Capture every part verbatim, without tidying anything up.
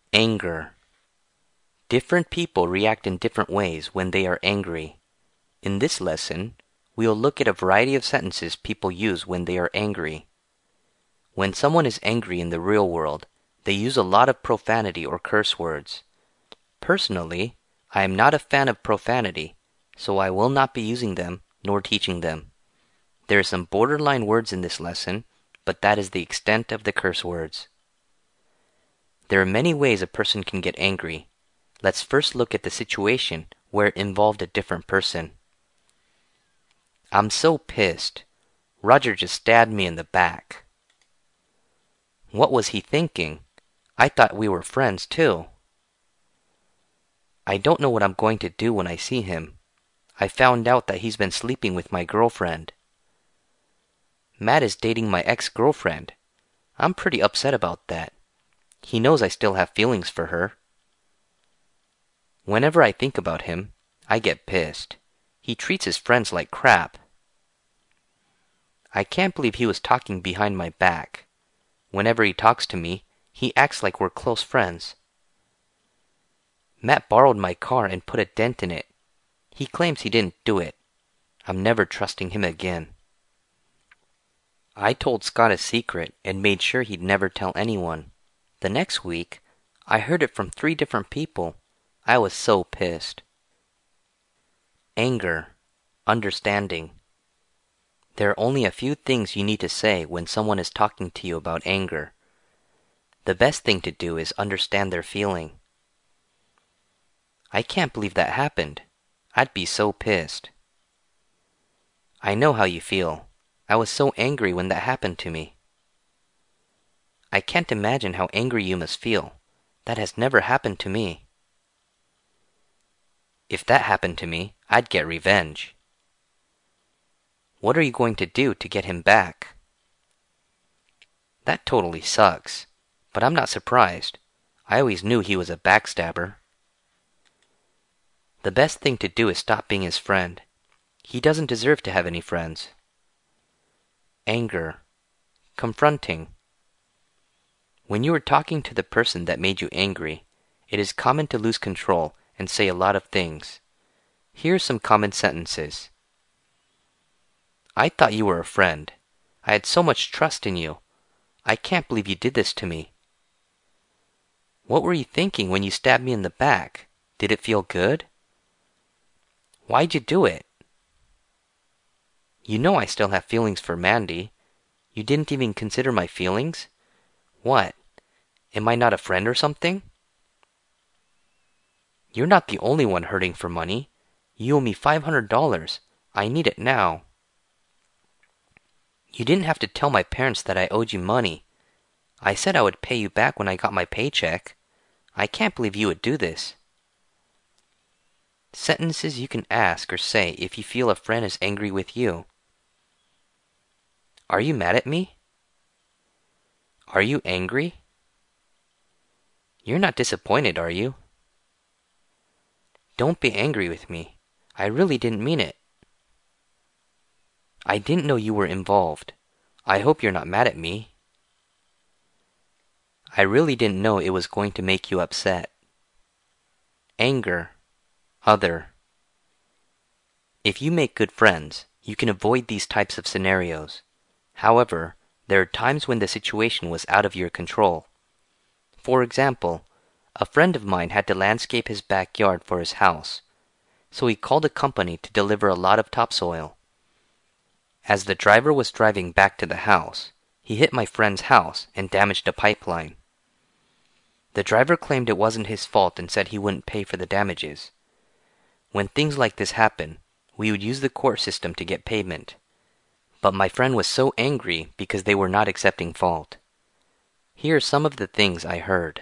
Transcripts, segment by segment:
Anger. Different people react in different ways when they are angry. In this lesson, we will look at a variety of sentences people use when they are angry. When someone is angry in the real world, they use a lot of profanity or curse words. Personally, I am not a fan of profanity, so I will not be using them nor teaching them. There are some borderline words in this lesson, but that is the extent of the curse words. There are many ways a person can get angry. Let's first look at the situation where it involved a different person. I'm so pissed. Roger just stabbed me in the back. What was he thinking? I thought we were friends too. I don't know what I'm going to do when I see him. I found out that he's been sleeping with my girlfriend. Matt is dating my ex-girlfriend. I'm pretty upset about that. He knows I still have feelings for her. Whenever I think about him, I get pissed. He treats his friends like crap. I can't believe he was talking behind my back. Whenever he talks to me, he acts like we're close friends. Matt borrowed my car and put a dent in it. He claims he didn't do it. I'm never trusting him again. I told Scott a secret and made sure he'd never tell anyone. The next week, I heard it from three different people. I was so pissed. Anger. Understanding. There are only a few things you need to say when someone is talking to you about anger. The best thing to do is understand their feeling. I can't believe that happened. I'd be so pissed. I know how you feel. I was so angry when that happened to me. I can't imagine how angry you must feel. That has never happened to me. If that happened to me, I'd get revenge. What are you going to do to get him back? That totally sucks, but I'm not surprised. I always knew he was a backstabber. The best thing to do is stop being his friend. He doesn't deserve to have any friends. Anger. Confronting. When you are talking to the person that made you angry, it is common to lose control and say a lot of things. Here are some common sentences. I thought you were a friend. I had so much trust in you. I can't believe you did this to me. What were you thinking when you stabbed me in the back? Did it feel good? Why'd you do it? You know I still have feelings for Mandy. You didn't even consider my feelings? What? Am I not a friend or something? You're not the only one hurting for money. You owe me five hundred dollars. I need it now. You didn't have to tell my parents that I owed you money. I said I would pay you back when I got my paycheck. I can't believe you would do this. Sentences you can ask or say if you feel a friend is angry with you. Are you mad at me? Are you angry? You're not disappointed, are you? Don't be angry with me. I really didn't mean it. I didn't know you were involved. I hope you're not mad at me. I really didn't know it was going to make you upset. Anger. Other. If you make good friends, you can avoid these types of scenarios. However, there are times when the situation was out of your control. For example, a friend of mine had to landscape his backyard for his house, so he called a company to deliver a lot of topsoil. As the driver was driving back to the house, he hit my friend's house and damaged a pipeline. The driver claimed it wasn't his fault and said he wouldn't pay for the damages. When things like this happen, we would use the court system to get payment. But my friend was so angry because they were not accepting fault. Here are some of the things I heard.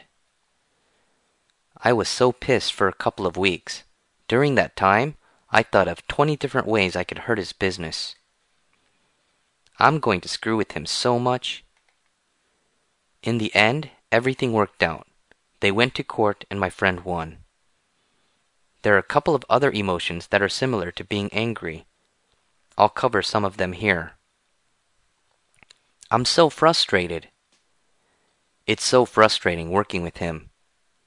I was so pissed for a couple of weeks. During that time, I thought of twenty different ways I could hurt his business. I'm going to screw with him so much. In the end, everything worked out. They went to court and my friend won. There are a couple of other emotions that are similar to being angry. I'll cover some of them here. I'm so frustrated. It's so frustrating working with him.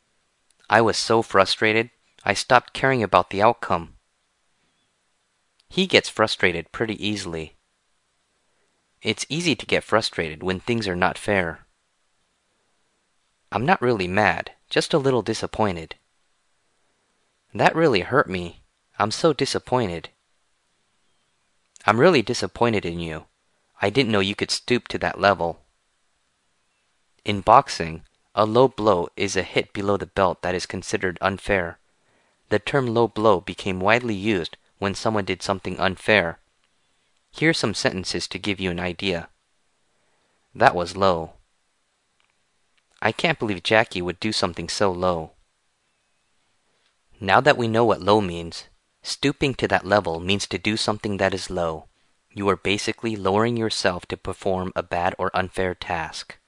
I was so frustrated, I stopped caring about the outcome. He gets frustrated pretty easily. It's easy to get frustrated when things are not fair. I'm not really mad, just a little disappointed. That really hurt me. I'm so disappointed. I'm really disappointed in you. I didn't know you could stoop to that level. In boxing, a low blow is a hit below the belt that is considered unfair. The term low blow became widely used when someone did something unfair. Here are some sentences to give you an idea. That was low. I can't believe Jackie would do something so low. Now that we know what low means, stooping to that level means to do something that is low. You are basically lowering yourself to perform a bad or unfair task.